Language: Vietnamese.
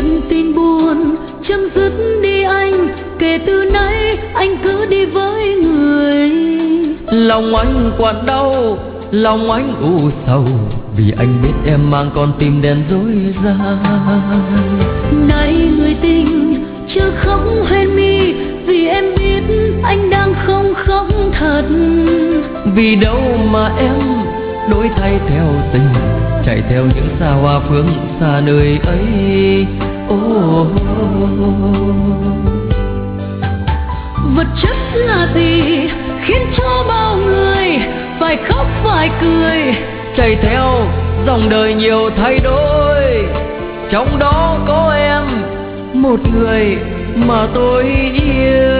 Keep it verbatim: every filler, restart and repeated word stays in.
mình tin buồn chấm dứt đi anh, kể từ nay anh cứ đi với người. Lòng anh quặn đau, lòng anh u sầu, vì anh biết em mang con tim đen dối gian. Này người tình chưa khóc hoen mi, vì em biết anh đang không khóc thật. Vì đâu mà em đổi thay theo tình, chạy theo những xa hoa phương xa nơi ấy. Oh, oh, oh. Vật chất là gì khiến cho bao người phải khóc phải cười, chạy theo dòng đời nhiều thay đổi, trong đó có em, một người mà tôi yêu.